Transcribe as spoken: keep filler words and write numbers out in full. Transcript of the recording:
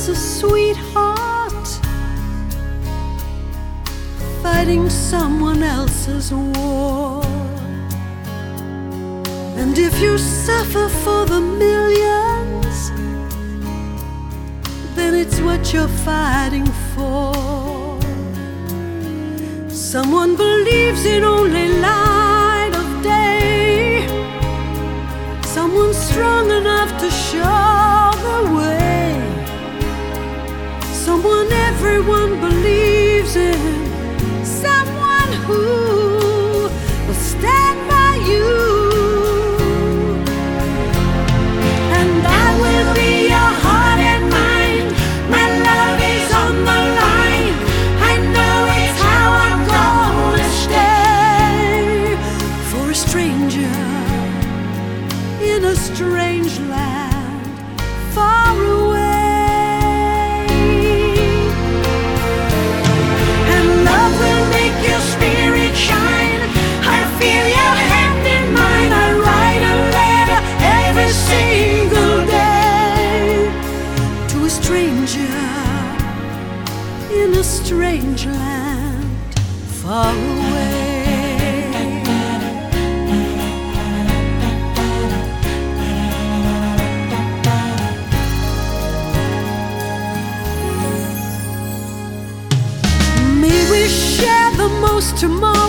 is a sweetheart fighting someone else's war. And if you suffer for the millions, then it's what you're fighting for. Someone believes in only light of day, someone strong enough to show the way, someone everyone believes in, someone who will stand by you. And I will be your heart and mind. My love is on the line. I know it's how I'm gonna stay. For a stranger in a strange land far away. And love will make your spirit shine. I feel your hand in mine. I write a letter every single day to a stranger in a strange land far away. May we share the most tomorrow.